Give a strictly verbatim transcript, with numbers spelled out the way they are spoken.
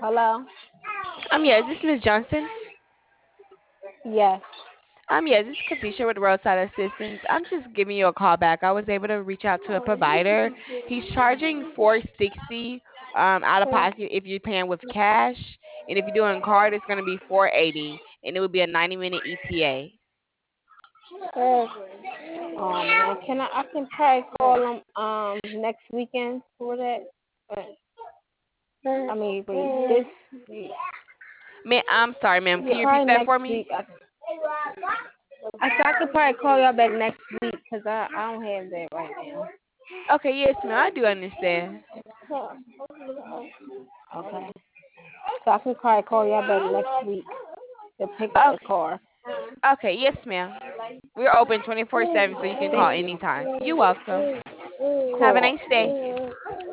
Hello? Um, yes, this is Miss Johnson. Yes. Um, yes, this is Katisha with Roadside Assistance. I'm just giving you a call back. I was able to reach out to a provider. He's charging four sixty um out of pocket if you're paying with cash, and if you're doing card, it's gonna be four eighty, and it would be a ninety minute E T A. Oh man, can I? I can probably call them um next weekend for that. But, I mean, wait, this week. Man, I'm sorry, ma'am. Can Yeah, you repeat probably that next for week. me? I, I, said I could probably call y'all back next week 'cause I I don't have that right now. Okay, yes, ma'am. I do understand. Okay. So I can probably call y'all back next week to pick up the Okay, car. okay, yes, ma'am. We're open twenty-four seven, so you can call Thank you. anytime. You're welcome. Have a Cool. nice day.